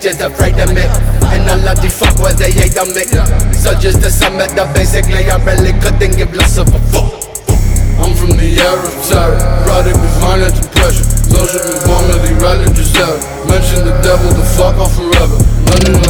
bitches afraid of me, and all of the fuckboys they hate on me. So just to sum it up, basically I really couldn't give less of a fuck. I'm from the era of terror, product of financial pressure. Social me warmly, religious error. Mention the devil, the fuck off forever. Running